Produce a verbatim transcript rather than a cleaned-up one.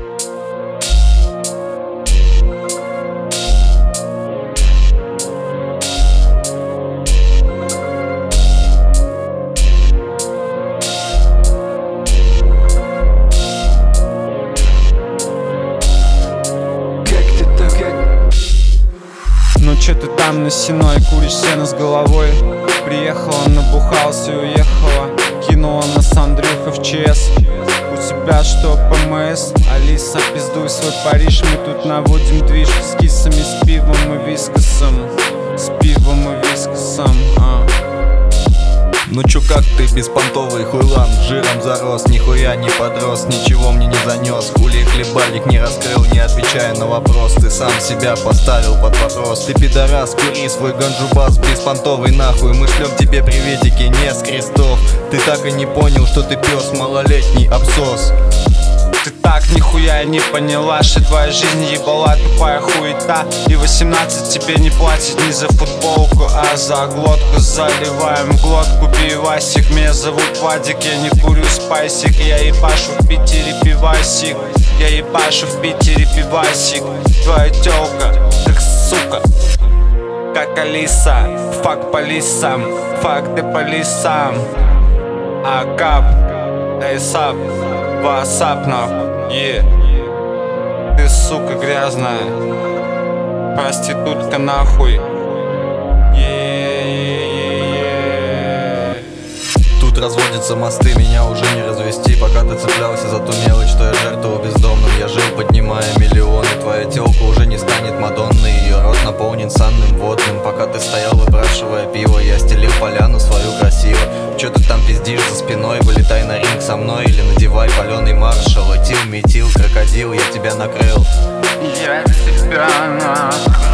Ну чё ты там на сеной, куришь сено с головой? Приехала, набухался и уехала. Кинула нас Андрюха в ЧС. У тебя что, ПМС? Алиса, пиздуй свой Париж. Мы тут наводим движ с кисами, с пивом и вискосом. С пивом и вискосом, а. Ну чё, как ты, беспонтовый хуйлан, жиром зарос, нихуя не подрос, ничего мне не занес. Хули хлебальник не раскрыл, не отвечая на вопрос. Ты сам себя поставил под вопрос. Ты пидорас, кури свой ганджубас, беспонтовый нахуй. Мы шлем тебе приветики, не с крестов. Ты так и не понял, что ты пес, малолетний абсос. Ты так нихуя не поняла, что твоя жизнь ебала тупая хуета. И восемнадцать тебе не платит ни за футболку, а за глотку. Заливаем глотку пивасик. Меня зовут Вадик, я не курю спайсик. Я ебашу в Питере пивасик. Я ебашу в Питере пивасик. Твоя тёлка, как сука, как Алиса. Фак по лисам, фак ты по лисам. А кап, эйсап, васап нахуй, е. Ты сука грязная, проститутка нахуй. Тут разводятся мосты, меня уже не развести. Пока ты цеплялся за ту мелочь, что я жертвовал бездомным. Я жил, поднимая миллионы. Твоя телка уже не станет Мадонной. Ее рот наполнен санным водным. Пока ты стоял, выпрашивая пиво, я стелил поляну свою красиво. Че ты там пиздишь за спиной? Вылетай на ринг со мной или надевай паленый маршал. Этил, метил, крокодил, я тебя накрыл. Я тебя накрыл.